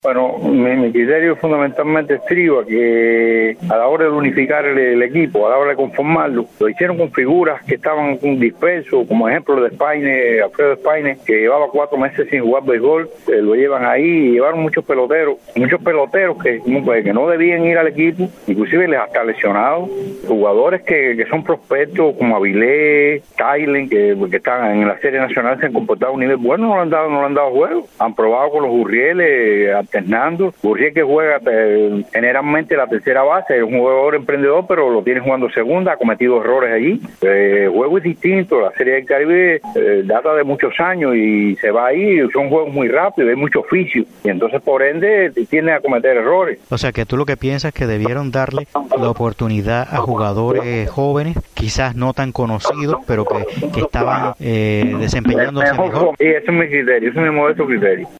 Bueno, mi criterio fundamentalmente estriba que a la hora de unificar el equipo, a la hora de conformarlo, lo hicieron con figuras que estaban dispersos, como ejemplo de Spaine, Alfredo Spaine, que llevaba 4 meses sin jugar béisbol, lo llevan ahí y llevaron muchos peloteros que no debían ir al equipo, inclusive hasta lesionados, jugadores que son prospectos como Avilés, Tylen, que están en la Serie Nacional, se han comportado a un nivel bueno, no le han dado juego, han probado con los Gurrieles, alternando. Gurriel, que juega generalmente la tercera base, es un jugador emprendedor, pero lo tiene jugando segunda, ha cometido errores allí. El juego es distinto, la Serie del Caribe data de muchos años y se va ahí, son juegos muy rápidos, hay mucho oficio, y entonces por ende tienden a cometer errores. O sea que tú lo que piensas es que debieron darle la oportunidad a jugadores jóvenes, quizás no tan conocidos, pero que estaban desempeñándose mejor. Sí, ese es mi criterio, ese es mi modesto criterio.